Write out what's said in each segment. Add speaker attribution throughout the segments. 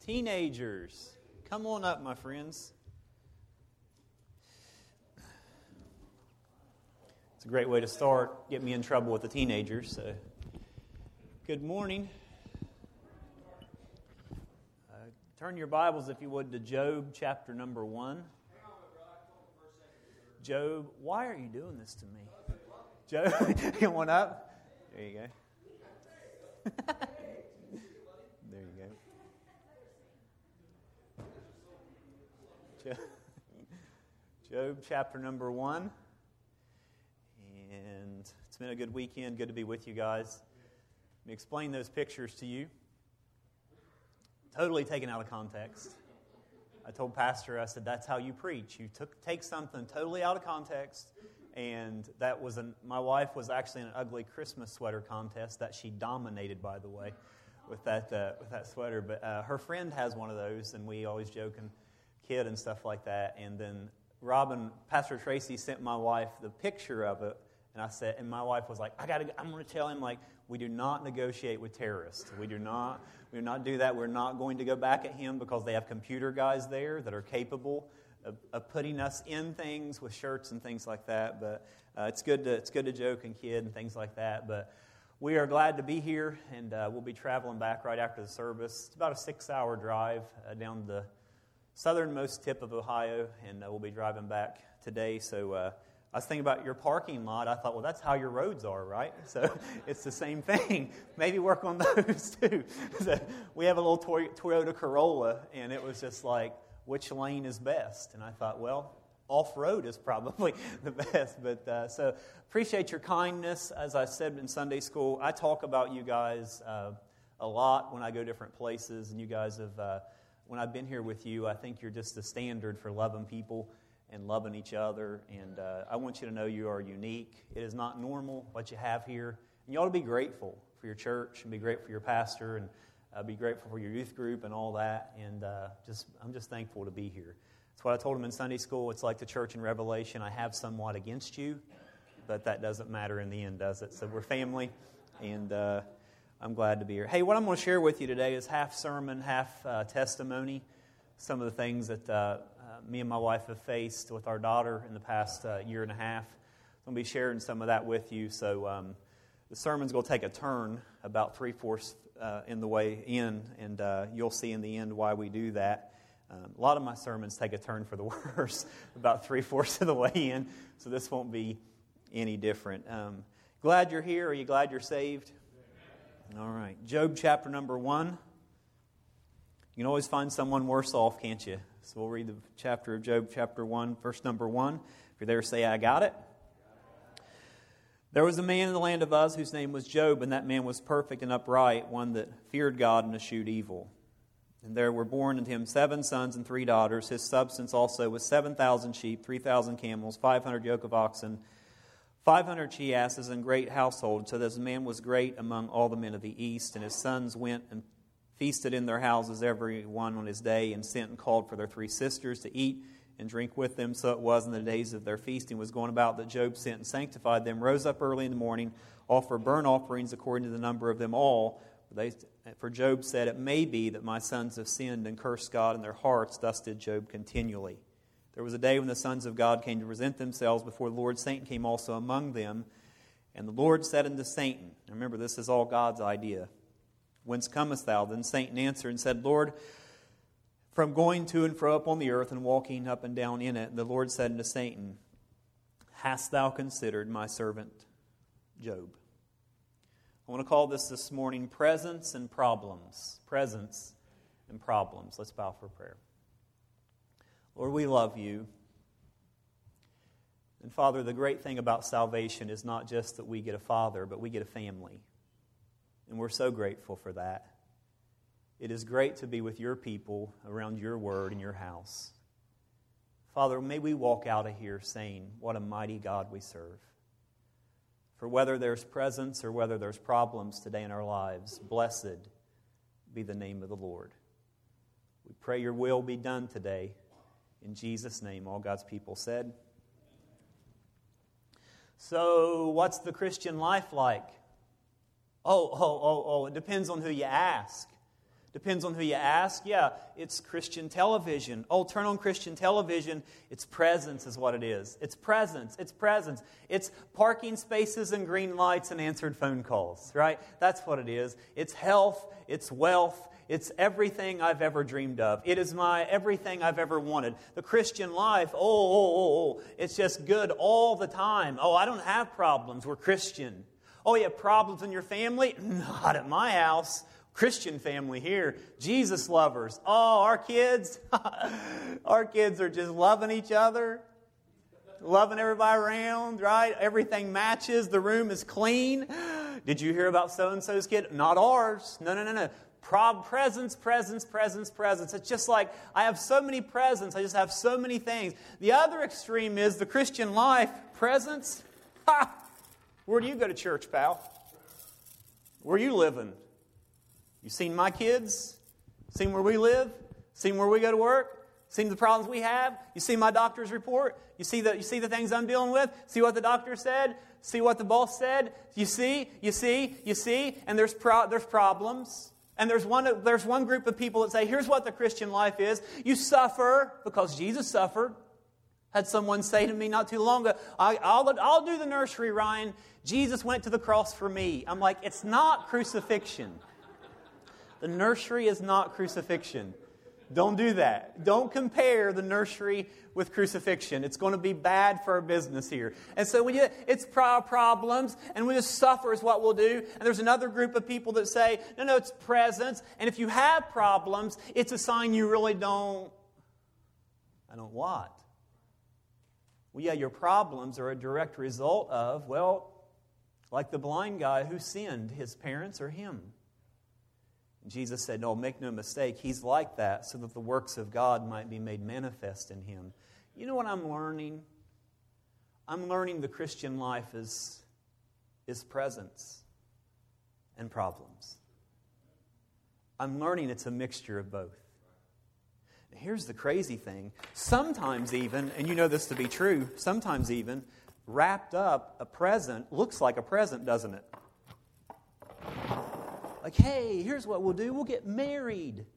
Speaker 1: Teenagers, come on up, my friends. It's a great way to start. Get me in trouble with the teenagers. So, good morning. Turn your Bibles, if you would, to Job chapter number 1. Job, why are you doing this to me? Job, come on up. There you go. There you go. Job chapter number 1. And it's been a good weekend. Good to be with you guys. Let me explain those pictures to you. Totally taken out of context. I told Pastor, I said, that's how you preach. You take something totally out of context. And that was my wife was actually in an ugly Christmas sweater contest that she dominated, by the way, with that sweater. But her friend has one of those, and we always joke and kid and stuff like that. And then Pastor Tracy sent my wife the picture of it, and my wife was like, I'm going to tell him, like, we do not negotiate with terrorists. We do not do that. We're not going to go back at him because they have computer guys there that are capable of putting us in things with shirts and things like that. But it's good to joke and kid and things like that. But we are glad to be here, and we'll be traveling back right after the service. It's about a 6-hour drive down the southernmost tip of Ohio, and we'll be driving back today. So I was thinking about your parking lot. I thought, well, that's how your roads are, right? So it's the same thing. Maybe work on those too. So we have a little Toyota Corolla, and it was just like, which lane is best? And I thought, well, off-road is probably the best. But so appreciate your kindness. As I said in Sunday school, I talk about you guys a lot when I go different places, and you guys have. When I've been here with you, I think you're just the standard for loving people and loving each other. And I want you to know you are unique. It is not normal what you have here. And you ought to be grateful for your church and be grateful for your pastor and be grateful for your youth group and all that. And I'm just thankful to be here. That's what I told them in Sunday school. It's like the church in Revelation. I have somewhat against you, but that doesn't matter in the end, does it? So we're family, and I'm glad to be here. Hey, what I'm going to share with you today is half sermon, half testimony. Some of the things that me and my wife have faced with our daughter in the past year and a half. I'm going to be sharing some of that with you. So the sermon's going to take a turn about 3/4 in the way in, and you'll see in the end why we do that. A lot of my sermons take a turn for the worse about 3/4 of the way in, so this won't be any different. Glad you're here. Are you glad you're saved? All right. Job chapter number 1. You can always find someone worse off, can't you? So we'll read the chapter of Job chapter 1, verse number 1. If you're there, say, I got it. There was a man in the land of Uz whose name was Job, and that man was perfect and upright, one that feared God and eschewed evil. And there were born unto him 7 sons and 3 daughters. His substance also was 7,000 sheep, 3,000 camels, 500 yoke of oxen, 500 she-asses, and great household. So this man was great among all the men of the east. And his sons went and feasted in their houses every one on his day, and sent and called for their 3 sisters to eat and drink with them. So it was in the days of their feasting was going about that Job sent and sanctified them, rose up early in the morning, offered burnt offerings according to the number of them all. For Job said, it may be that my sons have sinned and cursed God in their hearts. Thus did Job continually. There was a day when the sons of God came to present themselves before the Lord. Satan came also among them. And the Lord said unto Satan, remember, this is all God's idea, whence comest thou? Then Satan answered and said, Lord, from going to and fro upon the earth and walking up and down in it. And the Lord said unto Satan, hast thou considered my servant Job? I want to call this morning presence and problems. Presence and problems. Let's bow for prayer. Lord, we love you. And Father, the great thing about salvation is not just that we get a father, but we get a family. And we're so grateful for that. It is great to be with your people around your word in your house. Father, may we walk out of here saying, what a mighty God we serve. For whether there's presence or whether there's problems today in our lives, blessed be the name of the Lord. We pray your will be done today. In Jesus' name, all God's people said. So, what's the Christian life like? Oh, it depends on who you ask. Depends on who you ask. Yeah, it's Christian television. Oh, turn on Christian television. It's presence is what it is. It's presence. It's presence. It's parking spaces and green lights and answered phone calls, right? That's what it is. It's health. It's wealth. It's everything I've ever dreamed of. It is my everything I've ever wanted. The Christian life, it's just good all the time. Oh, I don't have problems. We're Christian. Oh, you have problems in your family? Not at my house. Christian family here. Jesus lovers. Oh, our kids are just loving each other. Loving everybody around, right? Everything matches. The room is clean. Did you hear about so-and-so's kid? Not ours. No. Presents. It's just like, I have so many presents. I just have so many things. The other extreme is the Christian life. Presents? Where do you go to church, pal? Where are you living? You seen my kids? Seen where we live? Seen where we go to work? Seen the problems we have? You see my doctor's report? You see the things I'm dealing with? See what the doctor said? See what the boss said? You see? And there's problems. And there's one group of people that say, here's what the Christian life is. You suffer because Jesus suffered. Had someone say to me not too long ago, I'll do the nursery, Ryan. Jesus went to the cross for me. I'm like, it's not crucifixion. The nursery is not crucifixion. Don't do that. Don't compare the nursery with crucifixion. It's going to be bad for our business here. And so it's problems, and we just suffer is what we'll do. And there's another group of people that say, no, it's presence. And if you have problems, it's a sign you really don't. I don't what? Well, yeah, your problems are a direct result of, like the blind guy who sinned, his parents or him. Jesus said, no, make no mistake, he's like that so that the works of God might be made manifest in him. You know what I'm learning? I'm learning the Christian life is presence and problems. I'm learning it's a mixture of both. And here's the crazy thing. Sometimes even, and you know this to be true, sometimes even, wrapped up a present looks like a present, doesn't it? Like, hey, here's what we'll do. We'll get married.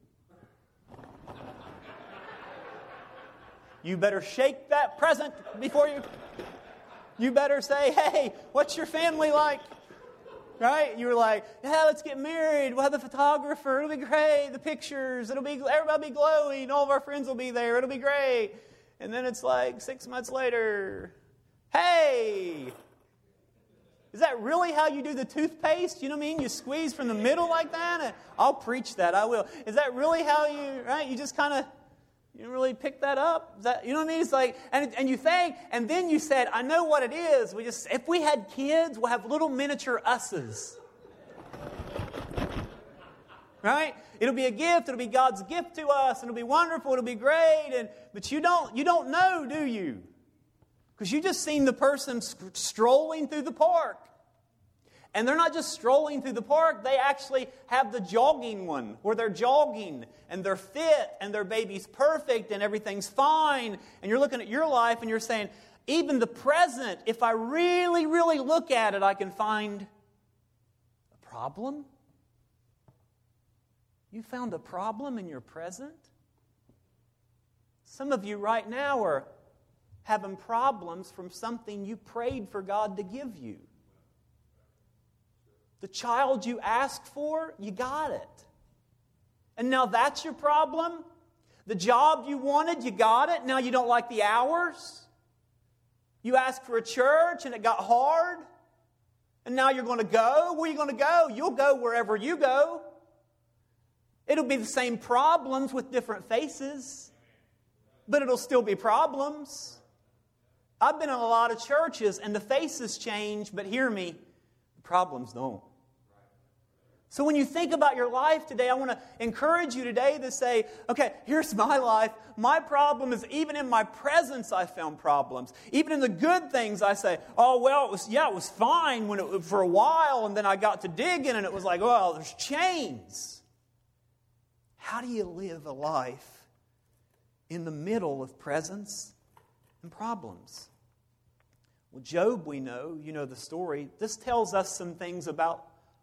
Speaker 1: You better shake that present before you better say, hey, what's your family like? Right? You were like, yeah, let's get married. We'll have the photographer. It'll be great. The pictures. Everybody will be glowing. All of our friends will be there. It'll be great. And then it's like 6 months later, hey, is that really how you do the toothpaste? You know what I mean? You squeeze from the middle like that? I'll preach that. I will. Is that really how you just kind of, you really pick that up? Is that, you know what I mean? It's like, and you think, and then you said, I know what it is. If we had kids, we'll have little miniature us's. Right? It'll be a gift. It'll be God's gift to us. And it'll be wonderful. It'll be great. But you don't know, do you? Because you just seen the person strolling through the park. And they're not just strolling through the park. They actually have the jogging one where they're jogging and they're fit and their baby's perfect and everything's fine. And you're looking at your life and you're saying, even the present, if I really, really look at it, I can find a problem. You found a problem in your present? Some of you right now are having problems from something you prayed for God to give you. The child you asked for, you got it. And now that's your problem? The job you wanted, you got it. Now you don't like the hours? You asked for a church and it got hard? And now you're going to go? Where are you going to go? You'll go wherever you go. It'll be the same problems with different faces. But it'll still be problems. I've been in a lot of churches and the faces change, but hear me, the problems don't. So when you think about your life today, I want to encourage you today to say, okay, here's my life. My problem is even in my presence I found problems. Even in the good things I say, oh, well, it was fine for a while, and then I got to digging and it was like, well, there's chains. How do you live a life in the middle of presence and problems? Well, Job, we know, you know the story. This tells us some things about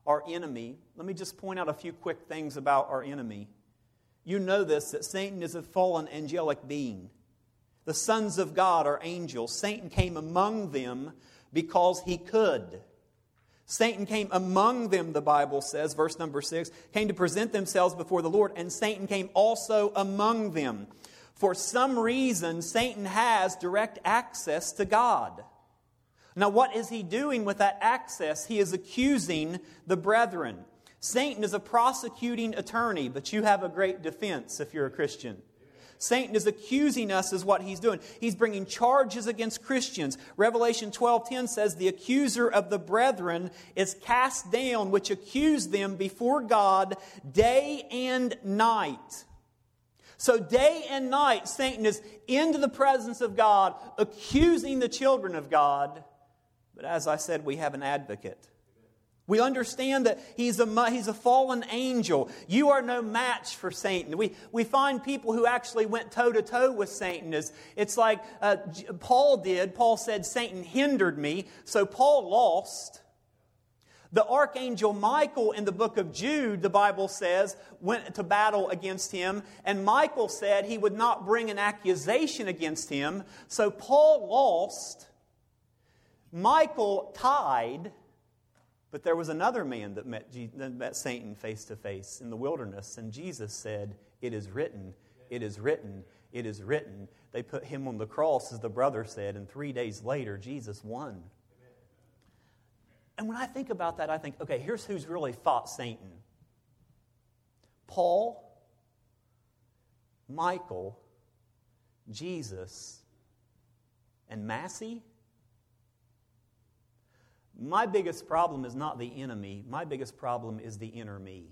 Speaker 1: our enemy, let me just point out a few quick things about our enemy. You know this, that Satan is a fallen angelic being. The sons of God are angels. Satan came among them because he could. Satan came among them, the Bible says, verse number 6, came to present themselves before the Lord, and Satan came also among them. For some reason, Satan has direct access to God. Now, what is he doing with that access? He is accusing the brethren. Satan is a prosecuting attorney, but you have a great defense if you're a Christian. Satan is accusing us is what he's doing. He's bringing charges against Christians. Revelation 12:10 says, the accuser of the brethren is cast down, which accused them before God day and night. So day and night, Satan is into the presence of God, accusing the children of God. But as I said, we have an advocate. We understand that he's a fallen angel. You are no match for Satan. We find people who actually went toe-to-toe with Satan. It's like Paul did. Paul said, Satan hindered me. So Paul lost. The archangel Michael in the book of Jude, the Bible says, went to battle against him. And Michael said he would not bring an accusation against him. So Paul lost. Michael tied. But there was another man that met Satan face to face in the wilderness. And Jesus said, it is written, it is written, it is written. They put him on the cross, as the brother said, and 3 days later, Jesus won. And when I think about that, I think, okay, here's who's really fought Satan. Paul, Michael, Jesus, and Massey. My biggest problem is not the enemy. My biggest problem is the inner me.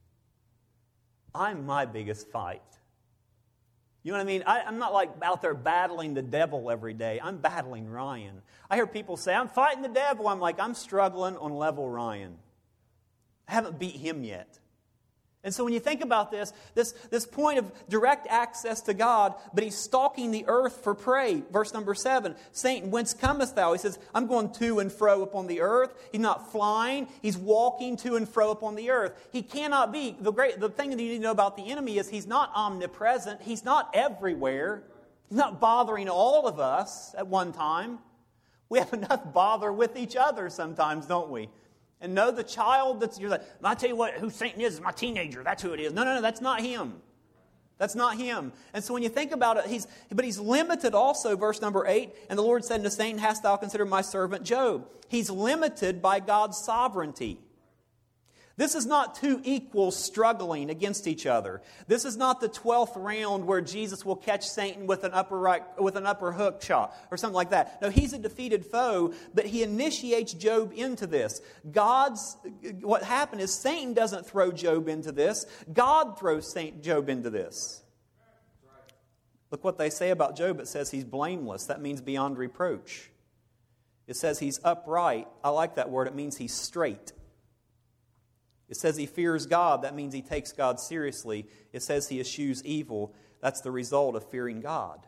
Speaker 1: I'm my biggest fight. You know what I mean? I'm not like out there battling the devil every day. I'm battling Ryan. I hear people say, I'm fighting the devil. I'm like, I'm struggling on level Ryan. I haven't beat him yet. And so when you think about this point of direct access to God, but he's stalking the earth for prey. Verse number 7, Satan, whence comest thou? He says, I'm going to and fro upon the earth. He's not flying. He's walking to and fro upon the earth. He cannot be. The thing that you need to know about the enemy is he's not omnipresent. He's not everywhere. He's not bothering all of us at one time. We have enough bother with each other sometimes, don't we? And know the child you're like, I tell you what, who Satan is my teenager. That's who it is. No, that's not him. That's not him. And so when you think about it, he's limited also, verse number 8. And the Lord said unto Satan, hast thou considered my servant Job? He's limited by God's sovereignty. This is not two equals struggling against each other. This is not the 12th round where Jesus will catch Satan with an upper hook shot or something like that. No, he's a defeated foe, but he initiates Job into this. What happened is Satan doesn't throw Job into this. God throws Job into this. Look what they say about Job. It says he's blameless. That means beyond reproach. It says he's upright. I like that word. It means he's straight. It says he fears God. That means he takes God seriously. It says he eschews evil. That's the result of fearing God.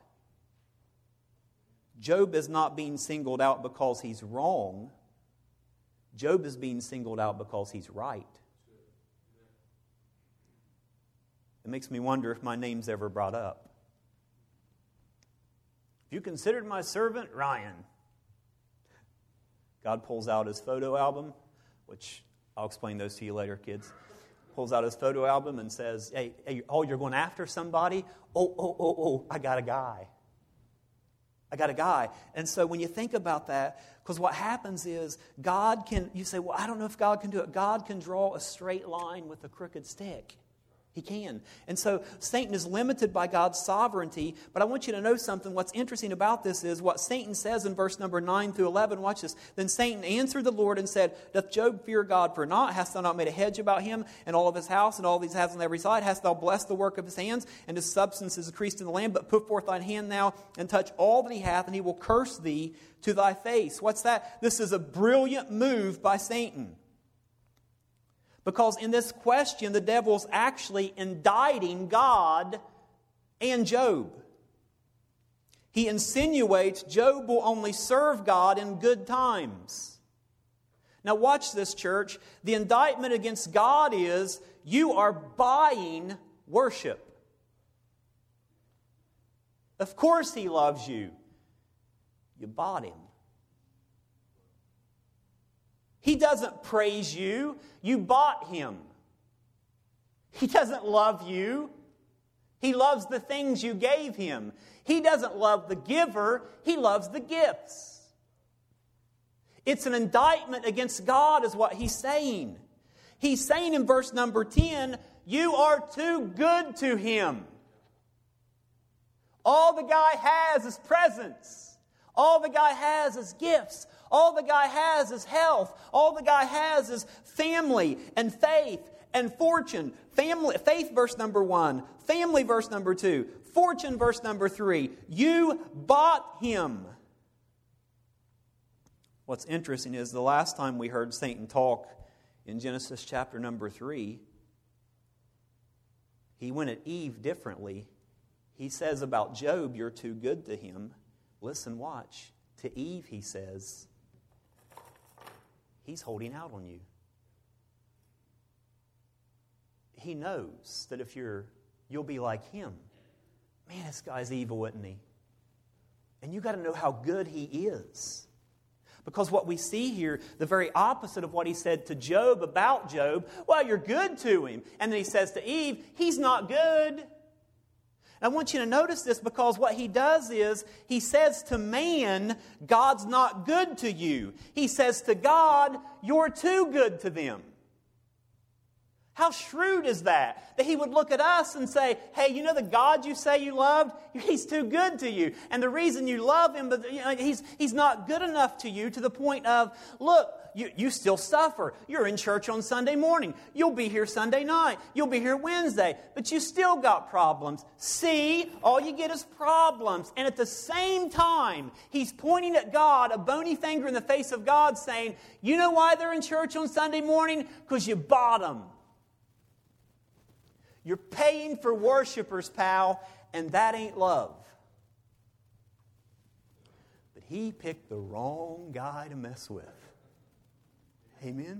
Speaker 1: Job is not being singled out because he's wrong. Job is being singled out because he's right. It makes me wonder if my name's ever brought up. If you considered my servant Ryan. God pulls out his photo album, which I'll explain those to you later, kids. Pulls out his photo album and says, hey, you're going after somebody? I got a guy. And so when you think about that, because what happens is you say, well, I don't know if God can do it. God can draw a straight line with a crooked stick. He can. And so Satan is limited by God's sovereignty. But I want you to know something. What's interesting about this is what Satan says in verse number 9 through 11. Watch this. Then Satan answered the Lord and said, doth Job fear God for naught? Hast thou not made a hedge about him and all of his house and all these houses on every side? Hast thou blessed the work of his hands, and his substance is increased in the land? But put forth thine hand now and touch all that he hath, and he will curse thee to thy face. What's that? This is a brilliant move by Satan. Because in this question, the devil's actually indicting God and Job. He insinuates Job will only serve God in good times. Now watch this, church. The indictment against God is you are buying worship. Of course He loves you. You bought Him. He doesn't praise you. You bought Him. He doesn't love you. He loves the things you gave Him. He doesn't love the giver. He loves the gifts. It's an indictment against God is what He's saying. He's saying in verse number 10, you are too good to Him. All the guy has is presence. All the guy has is gifts. All the guy has is health. All the guy has is family and faith and fortune. Faith, verse number 1. Family, verse number 2. Fortune, verse number 3. You bought Him. What's interesting is the last time we heard Satan talk in Genesis chapter number 3, he went at Eve differently. He says about Job, you're too good to him. Listen, watch. To Eve, he says, he's holding out on you. He knows that if you'll be like him. Man, this guy's evil, isn't he? And you got to know how good he is. Because what we see here, the very opposite of what he said to Job about Job, well, you're good to him. And then he says to Eve, he's not good. I want you to notice this because what he does is he says to man, God's not good to you. He says to God, you're too good to them. How shrewd is that? That he would look at us and say, hey, you know the God you say you loved? He's too good to you. And the reason you love him, but he's not good enough to you to the point of, look, you still suffer. You're in church on Sunday morning. You'll be here Sunday night. You'll be here Wednesday. But you still got problems. See, all you get is problems. And at the same time, he's pointing at God, a bony finger in the face of God, saying, you know why they're in church on Sunday morning? Because you bought them. You're paying for worshipers, pal, and that ain't love. But he picked the wrong guy to mess with. Amen?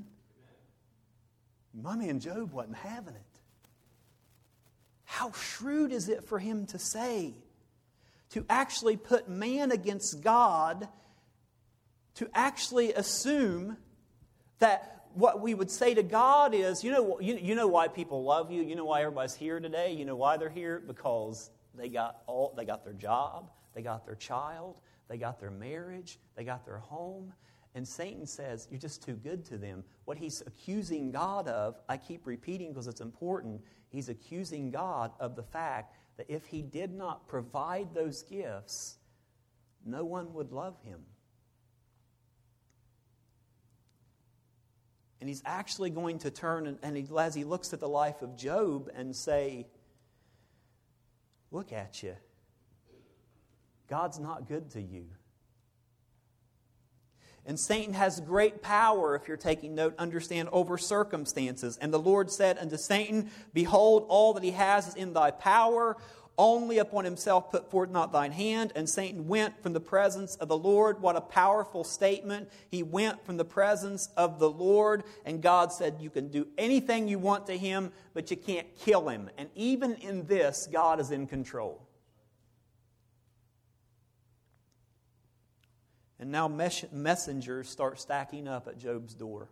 Speaker 1: My man Job wasn't having it. How shrewd is it for him to say, to actually put man against God, to actually assume that what we would say to God is, you know why people love you? You know why everybody's here today? You know why they're here? Because they got their job, they got their child, they got their marriage, they got their home. And Satan says, you're just too good to them. What he's accusing God of, I keep repeating because it's important, he's accusing God of the fact that if he did not provide those gifts, no one would love him. And he's actually going to turn, as he looks at the life of Job and say, look at you. God's not good to you. And Satan has great power, if you're taking note, understand, over circumstances. And the Lord said unto Satan, behold, all that he has is in thy power. Only upon himself put forth not thine hand. And Satan went from the presence of the Lord. What a powerful statement. He went from the presence of the Lord. And God said, you can do anything you want to him, but you can't kill him. And even in this, God is in control. And now messengers start stacking up at Job's door.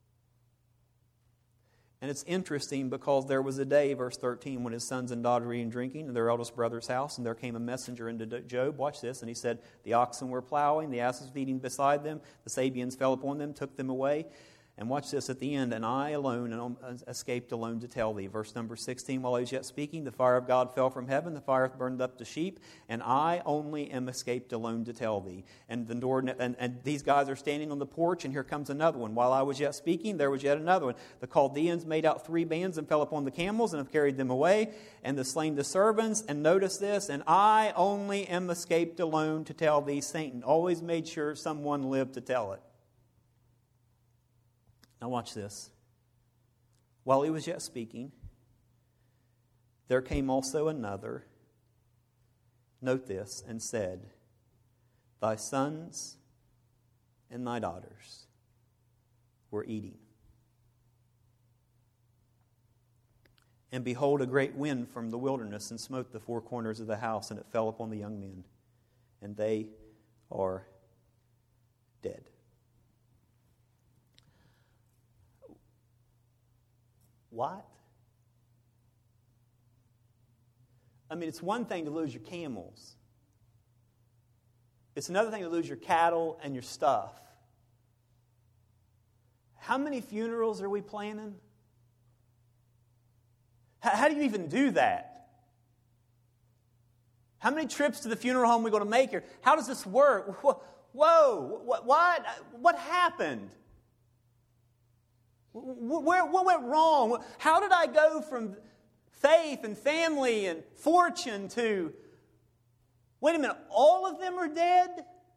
Speaker 1: And it's interesting because there was a day, verse 13, when his sons and daughters were eating and drinking in their eldest brother's house, and there came a messenger into Job. Watch this. And he said, the oxen were plowing, the asses feeding beside them, the Sabeans fell upon them, took them away. And watch this at the end, and I alone escaped alone to tell thee. Verse number 16, while I was yet speaking, the fire of God fell from heaven, the fire burned up the sheep, and I only am escaped alone to tell thee. And the door, and these guys are standing on the porch, and here comes another one. While I was yet speaking, there was yet another one. The Chaldeans made out 3 bands and fell upon the camels and have carried them away, and the slain the servants. And notice this, and I only am escaped alone to tell thee. Satan always made sure someone lived to tell it. Now watch this. While he was yet speaking, there came also another, note this, and said, thy sons and thy daughters were eating. And behold, a great wind from the wilderness and smote the four corners of the house, and it fell upon the young men, and they are dead. What? I mean, it's one thing to lose your camels. It's another thing to lose your cattle and your stuff. How many funerals are we planning? How do you even do that? How many trips to the funeral home are we going to make here? How does this work? Whoa, what happened? What went wrong? How did I go from faith and family and fortune to, wait a minute, all of them are dead?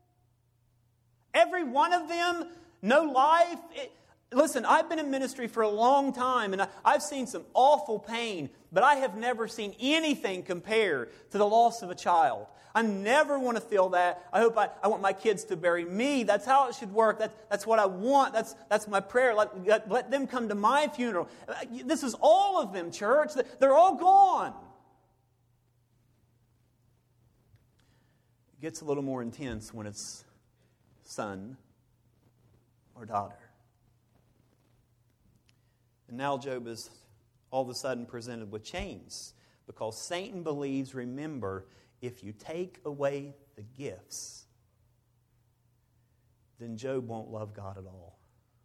Speaker 1: Every one of them, no life? Listen, I've been in ministry for a long time, and I've seen some awful pain, but I have never seen anything compare to the loss of a child. I never want to feel that. I want my kids to bury me. That's how it should work. That's what I want. That's my prayer. Let them come to my funeral. This is all of them, church. They're all gone. It gets a little more intense when it's son or daughter. And now Job is all of a sudden presented with chains because Satan believes, remember, if you take away the gifts, then Job won't love God at all.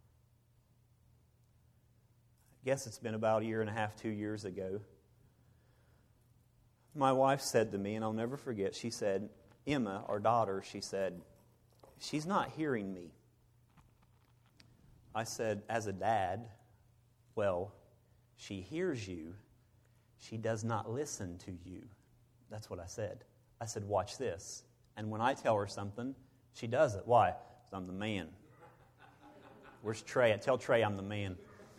Speaker 1: I guess it's been about a year and a half, 2 years ago. My wife said to me, and I'll never forget, she said, Emma, our daughter, she said, she's not hearing me. I said, as a dad, well, she hears you. She does not listen to you. That's what I said. I said, watch this. And when I tell her something, she does it. Why? Because I'm the man. Where's Trey? I tell Trey I'm the man.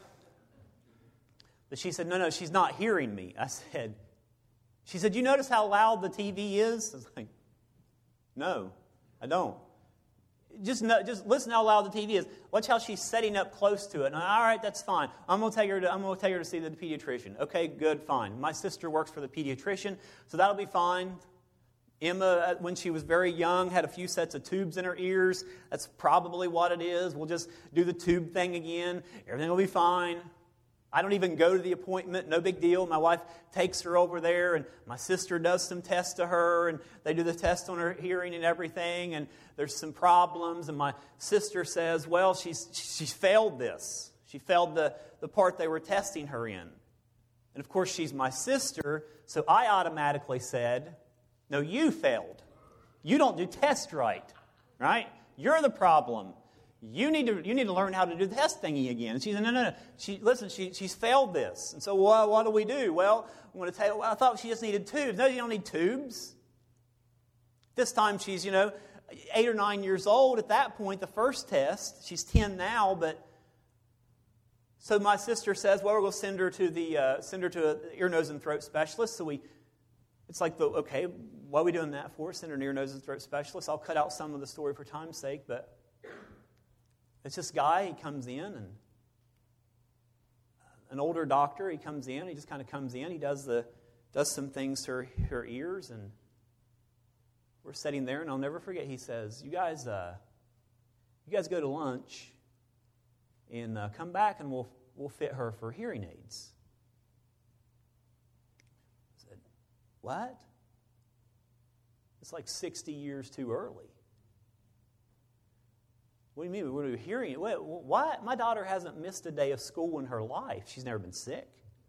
Speaker 1: But she said, no, she's not hearing me. She said, you notice how loud the TV is? I was like, no, I don't. Just listen how loud the TV is. Watch how she's setting up close to it. And, all right, that's fine. I'm going to take her to see the pediatrician. Okay, good, fine. My sister works for the pediatrician, so that'll be fine. Emma, when she was very young, had a few sets of tubes in her ears. That's probably what it is. We'll just do the tube thing again. Everything will be fine. I don't even go to the appointment. No big deal. My wife takes her over there, and my sister does some tests to her, and they do the test on her hearing and everything, and there's some problems, and my sister says, well, she's failed this. She failed the part they were testing her in. And of course, she's my sister, so I automatically said, no, you failed. You don't do tests right? You're the problem. You need to learn how to do the test thingy again. And she said, no. She's failed this. And so what do we do? Well, I'm going to tell you, I thought she just needed tubes. No, you don't need tubes. This time she's, 8 or 9 years old. At that point, the first test, she's 10 now, but so my sister says, well, we're going to send her to an ear, nose, and throat specialist. So it's like, okay, what are we doing that for? Send her to an ear, nose, and throat specialist. I'll cut out some of the story for time's sake, but it's this guy, he comes in, and an older doctor, he comes in, he just kind of comes in, he does some things to her ears, and we're sitting there, and I'll never forget, he says, you guys go to lunch, and come back, and we'll fit her for hearing aids. I said, what? It's like 60 years too early. What do you mean? What are we hearing? What? My daughter hasn't missed a day of school in her life. She's never been sick.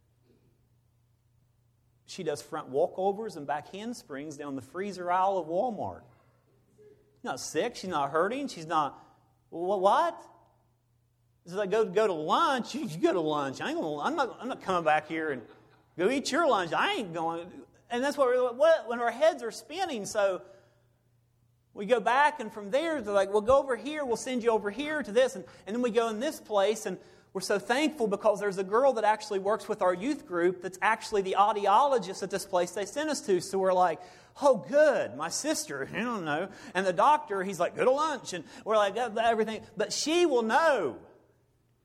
Speaker 1: She does front walkovers and back handsprings down the freezer aisle of Walmart. She's not sick. She's not hurting. She's not... What? It's like, go to lunch. You go to lunch. I'm not coming back here and go eat your lunch. I ain't going... And that's when our heads are spinning, so... We go back, and from there, they're like, well, go over here. We'll send you over here to this. And then we go in this place, and we're so thankful because there's a girl that actually works with our youth group that's actually the audiologist at this place they sent us to. So we're like, oh, good. My sister, I don't know. And the doctor, he's like, go to lunch. And we're like, everything. But she will know.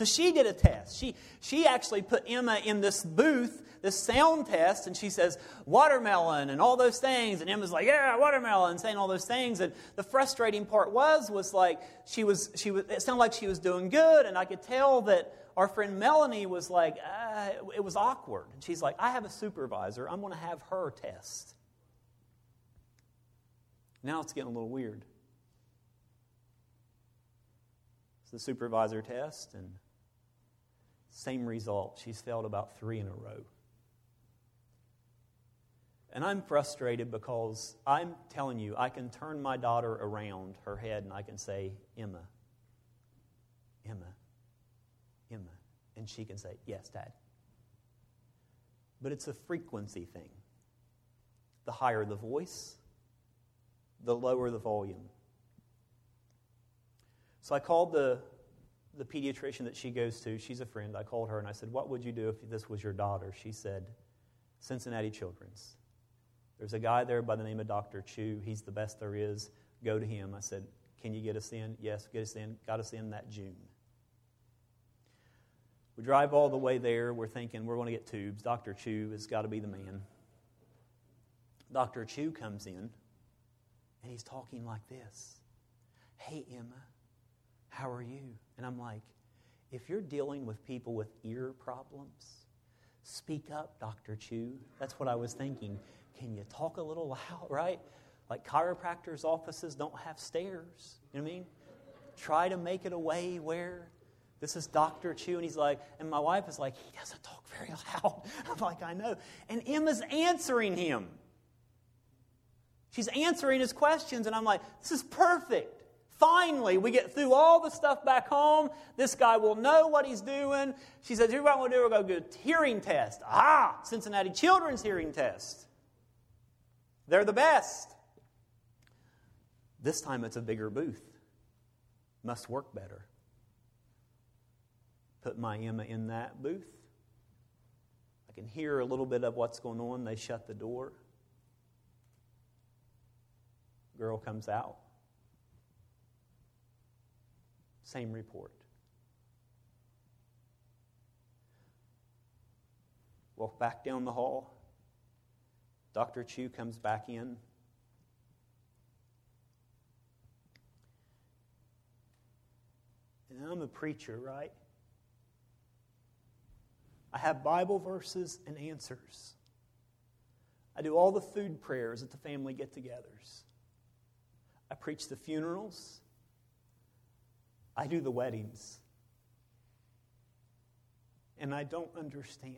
Speaker 1: So she did a test. She actually put Emma in this booth, this sound test, and she says, watermelon and all those things. And Emma's like, yeah, watermelon, saying all those things. And the frustrating part was like, it sounded like she was doing good. And I could tell that our friend Melanie was like, it was awkward. And she's like, I have a supervisor. I'm going to have her test. Now it's getting a little weird. It's the supervisor test, and same result. She's failed about 3 in a row. And I'm frustrated because I'm telling you, I can turn my daughter around her head and I can say, Emma, Emma, Emma. And she can say, yes, Dad. But it's a frequency thing. The higher the voice, the lower the volume. So I called the pediatrician that she goes to. She's a friend. I called her and I said, what would you do if this was your daughter? She said, Cincinnati Children's. There's a guy there by the name of Dr. Chu. He's the best there is. Go to him. I said, can you get us in? Yes, get us in. Got us in that June. We drive all the way there. We're thinking we're going to get tubes. Dr. Chu has got to be the man. Dr. Chu comes in, and he's talking like this. Hey, Emma, how are you? And I'm like, if you're dealing with people with ear problems, speak up, Dr. Chu. That's what I was thinking. Can you talk a little loud, right? Like chiropractors' offices don't have stairs. You know what I mean? Try to make it a way where this is Dr. Chu. And he's like, and my wife is like, he doesn't talk very loud. I'm like, I know. And Emma's answering him. She's answering his questions. And I'm like, this is perfect. Finally, we get through all the stuff back home. This guy will know what he's doing. She says, here's what we'll do. We'll go get a hearing test. Cincinnati Children's hearing test. They're the best. This time it's a bigger booth. Must work better. Put my Emma in that booth. I can hear a little bit of what's going on. They shut the door. Girl comes out. Same report. Walk back down the hall. Dr. Chu comes back in. And I'm a preacher, right? I have Bible verses and answers. I do all the food prayers at the family get-togethers. I preach the funerals. I do the weddings. And I don't understand.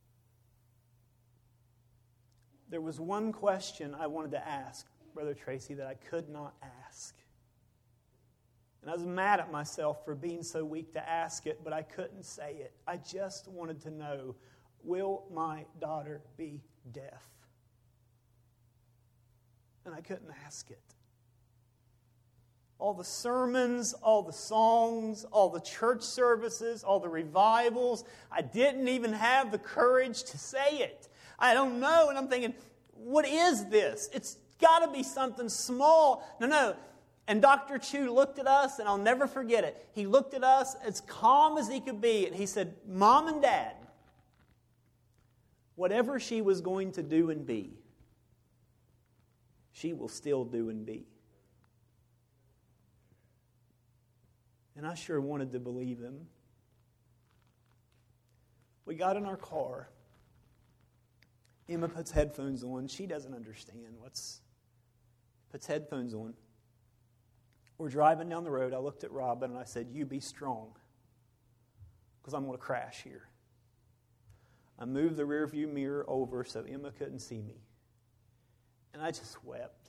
Speaker 1: There was one question I wanted to ask, Brother Tracy, that I could not ask. And I was mad at myself for being so weak to ask it, but I couldn't say it. I just wanted to know, will my daughter be deaf? And I couldn't ask it. All the sermons, all the songs, all the church services, all the revivals, I didn't even have the courage to say it. I don't know. And I'm thinking, what is this? It's got to be something small. No. And Dr. Chu looked at us, and I'll never forget it. He looked at us as calm as he could be, and he said, Mom and Dad, whatever she was going to do and be, she will still do and be. And I sure wanted to believe him. We got in our car. Emma puts headphones on. She doesn't understand puts headphones on. We're driving down the road. I looked at Robin and I said, you be strong, because I'm going to crash here. I moved the rearview mirror over so Emma couldn't see me. And I just wept.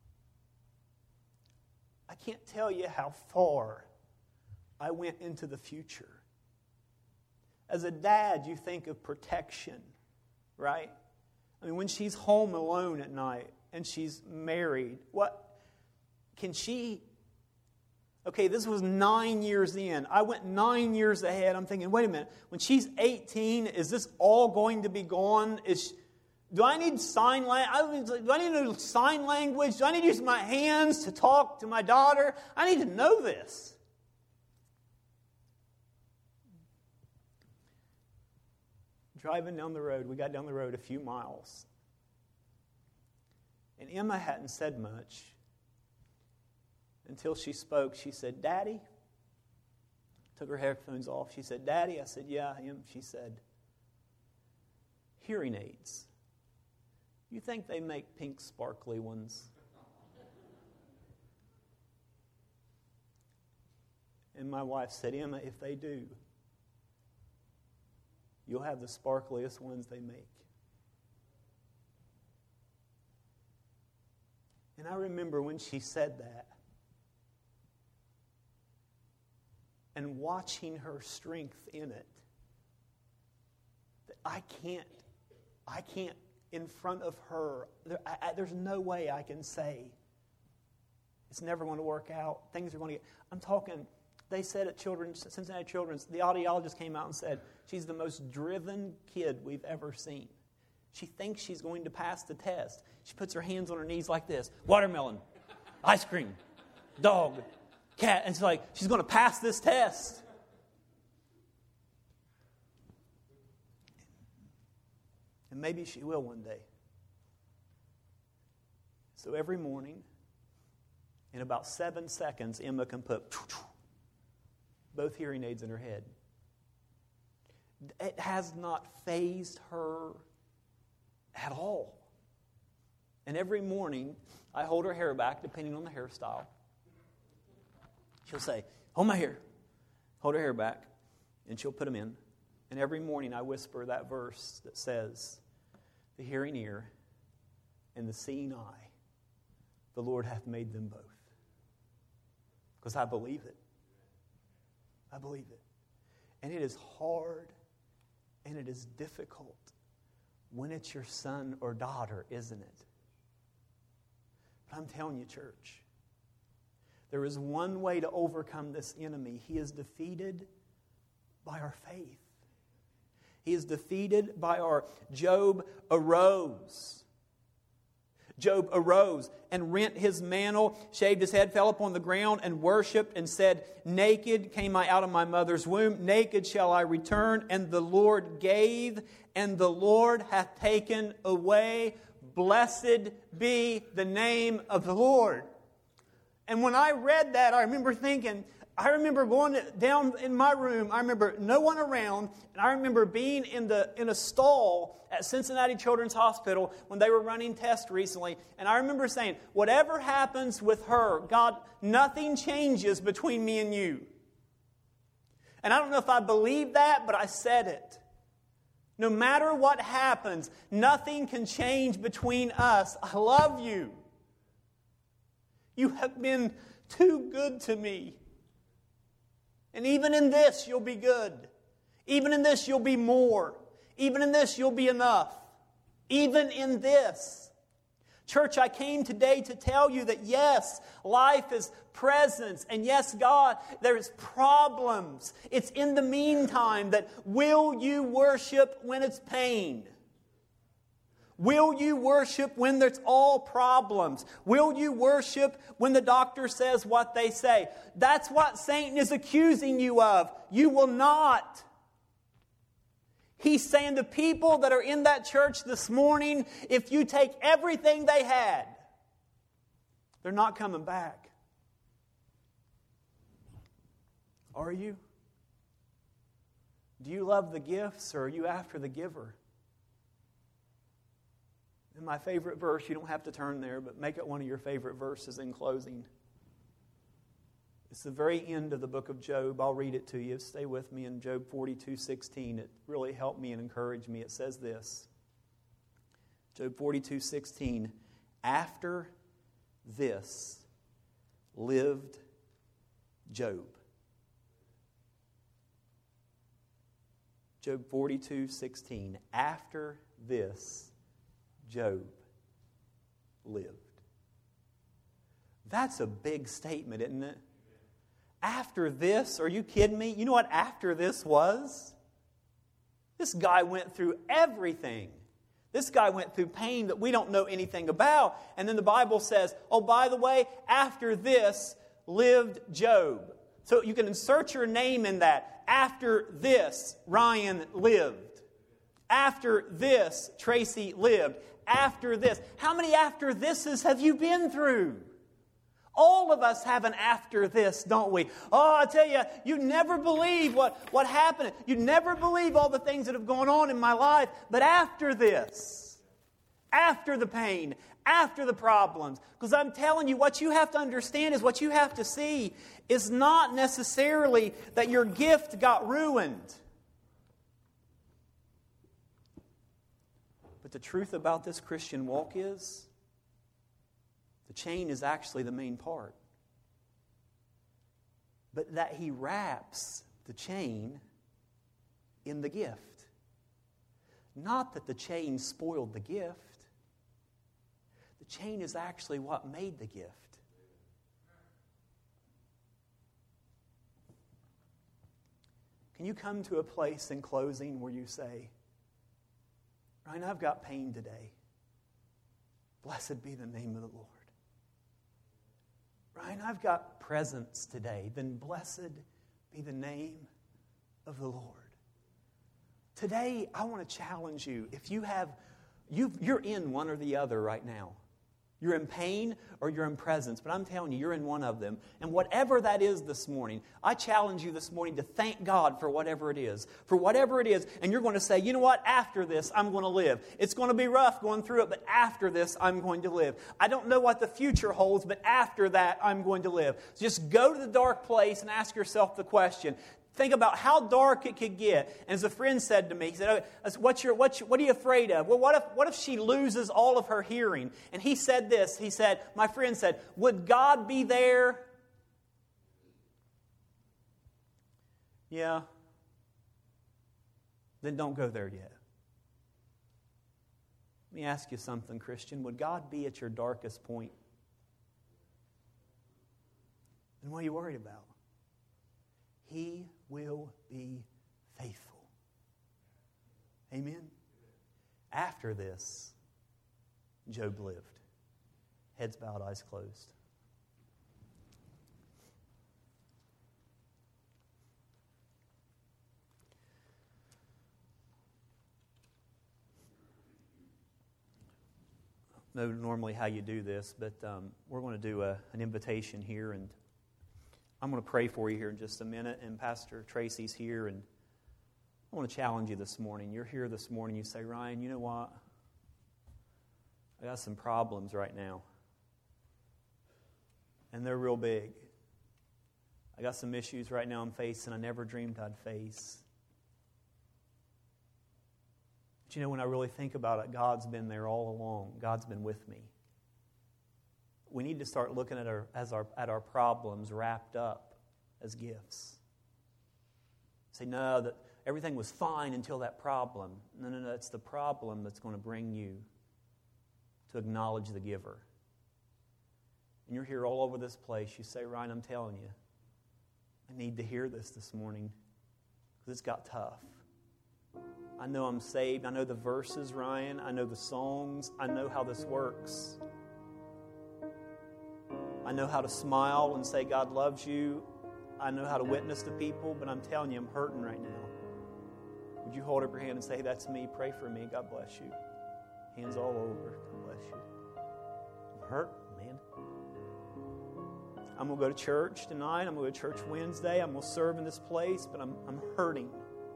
Speaker 1: I can't tell you how far I went into the future. As a dad, you think of protection, right? I mean, when she's home alone at night and she's married, what can she... Okay, this was 9 years in. I went 9 years ahead. I'm thinking, wait a minute. When she's 18, is this all going to be gone? Do I need sign language? Do I need to do sign language? Do I need to use my hands to talk to my daughter? I need to know this. driving down the road. We got down the road a few miles. And Emma hadn't said much until she spoke. She said, "Daddy?" Took her headphones off. She said, "Daddy?" I said, "Yeah, I am." She said, "Hearing aids. You think they make pink sparkly ones?" And my wife said, "Emma, if they do, you'll have the sparkliest ones they make." And I remember when she said that and watching her strength in it, that I can't in front of her, there's no way I can say it's never going to work out. Things are going to get, I'm talking, they said at Cincinnati Children's, the audiologist came out and said, she's the most driven kid we've ever seen. She thinks she's going to pass the test. She puts her hands on her knees like this. Watermelon, ice cream, dog, cat. And she's going to pass this test. And maybe she will one day. So every morning, in about 7 seconds, Emma can put both hearing aids in her head. It has not fazed her at all. And every morning, I hold her hair back, depending on the hairstyle. She'll say, "Hold my hair." Hold her hair back, and she'll put them in. And every morning, I whisper that verse that says, "The hearing ear and the seeing eye, the Lord hath made them both." Because I believe it. I believe it. And it is hard and it is difficult when it's your son or daughter, isn't it? But I'm telling you, church, there is one way to overcome this enemy. He is defeated by our faith. He is defeated by our Job arose. Job arose and rent his mantle, shaved his head, fell upon the ground and worshipped and said, "Naked came I out of my mother's womb, naked shall I return. And the Lord gave, and the Lord hath taken away. Blessed be the name of the Lord." And when I read that, I remember going down in my room. I remember no one around, and I remember being in a stall at Cincinnati Children's Hospital when they were running tests recently. And I remember saying, whatever happens with her, God, nothing changes between me and you. And I don't know if I believe that, but I said it. No matter what happens, nothing can change between us. I love you. You have been too good to me. And even in this, you'll be good. Even in this, you'll be more. Even in this, you'll be enough. Even in this. Church, I came today to tell you that yes, life is presence. And yes, God, there's problems. It's in the meantime that will you worship when it's pain? Will you worship when there's all problems? Will you worship when the doctor says what they say? That's what Satan is accusing you of. You will not. He's saying to people that are in that church this morning, if you take everything they had, they're not coming back. Are you? Do you love the gifts or are you after the giver? And my favorite verse, you don't have to turn there, but make it one of your favorite verses in closing. It's the very end of the book of Job. I'll read it to you. Stay with me in Job 42:16. It really helped me and encouraged me. It says this. Job 42:16. After this lived Job. Job 42:16. After this Job lived. That's a big statement, isn't it? After this, are you kidding me? You know what after this was? This guy went through everything. This guy went through pain that we don't know anything about. And then the Bible says, oh, by the way, after this lived Job. So you can insert your name in that. After this, Ryan lived. After this, Tracy lived. After this. How many after thises have you been through? All of us have an after this, don't we? Oh, I tell you, you never believe what happened. You never believe all the things that have gone on in my life. But after this, after the pain, after the problems, because I'm telling you, what you have to understand is what you have to see is not necessarily that your gift got ruined. But the truth about this Christian walk is, the chain is actually the main part. But that He wraps the chain in the gift. Not that the chain spoiled the gift. The chain is actually what made the gift. Can you come to a place in closing where you say, Ryan, I've got pain today. Blessed be the name of the Lord. Ryan, I've got presence today. Then blessed be the name of the Lord. Today, I want to challenge you. If you're in one or the other right now. You're in pain or you're in presence. But I'm telling you, you're in one of them. And whatever that is this morning, I challenge you this morning to thank God for whatever it is. For whatever it is. And you're going to say, you know what? After this, I'm going to live. It's going to be rough going through it, but after this, I'm going to live. I don't know what the future holds, but after that, I'm going to live. So just go to the dark place and ask yourself the question. Think about how dark it could get. And as a friend said to me, he said, what are you afraid of? Well, what if she loses all of her hearing? And he said this. He said, my friend said, would God be there? Yeah. Then don't go there yet. Let me ask you something, Christian. Would God be at your darkest point? Then what are you worried about? He will be faithful. Amen? After this, Job lived. Heads bowed, eyes closed. I don't know normally how you do this, but we're going to do an invitation here, and I'm going to pray for you here in just a minute, and Pastor Tracy's here, and I want to challenge you this morning. You're here this morning, you say, Ryan, you know what? I got some problems right now, and they're real big. I got some issues right now I'm facing I never dreamed I'd face. But you know, when I really think about it, God's been there all along. God's been with me. We need to start looking at our problems wrapped up as gifts. Say, no, that everything was fine until that problem. No, it's the problem that's going to bring you to acknowledge the giver. And you're here all over this place. You say, Ryan, I'm telling you, I need to hear this morning because it's got tough. I know I'm saved. I know the verses, Ryan. I know the songs. I know how this works. I know how to smile and say God loves you. I know how to witness to people, but I'm telling you, I'm hurting right now. Would you hold up your hand and say, hey, that's me. Pray for me. God bless you. Hands all over. God bless you. I'm hurt, man. I'm going to go to church tonight. I'm going to go to church Wednesday. I'm going to serve in this place, but I'm hurting.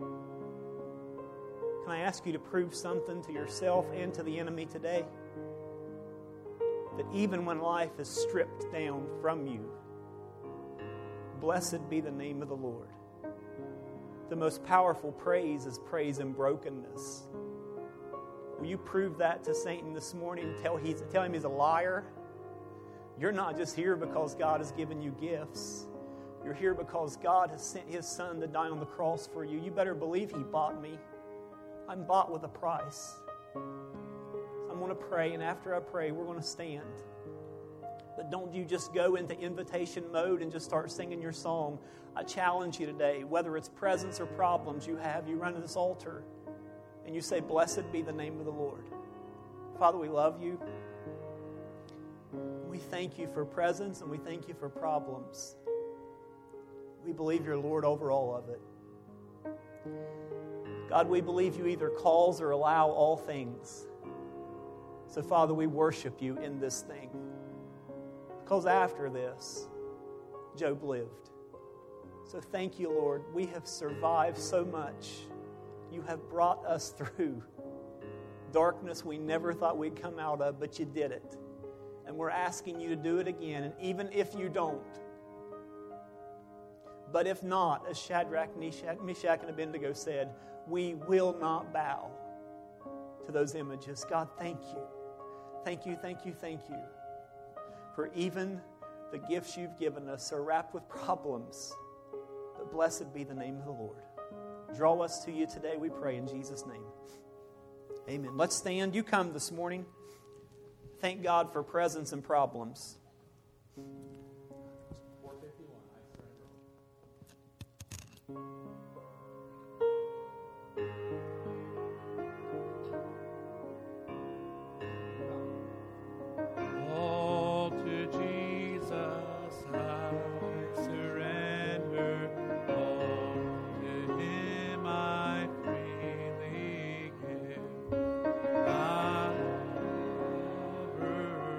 Speaker 1: Can I ask you to prove something to yourself and to the enemy today? That even when life is stripped down from you, blessed be the name of the Lord. The most powerful praise is praise in brokenness. Will you prove that to Satan this morning? Tell him he's a liar. You're not just here because God has given you gifts. You're here because God has sent His Son to die on the cross for you. You better believe He bought me. I'm bought with a price. I'm going to pray, and after I pray, we're going to stand. But don't you just go into invitation mode and just start singing your song. I challenge you today, whether it's presence or problems you have, you run to this altar and you say, blessed be the name of the Lord. Father, we love you. We thank you for presence and we thank you for problems. We believe you're Lord over all of it. God, we believe you either cause or allow all things. So, Father, we worship you in this thing. Because after this, Job lived. So thank you, Lord. We have survived so much. You have brought us through darkness we never thought we'd come out of, but you did it. And we're asking you to do it again. And even if you don't, but if not, as Shadrach, Meshach, and Abednego said, we will not bow to those images. God, thank you. Thank you, thank you, thank you. For even the gifts you've given us are wrapped with problems. But blessed be the name of the Lord. Draw us to you today, we pray in Jesus' name. Amen. Let's stand. You come this morning. Thank God for presents and problems.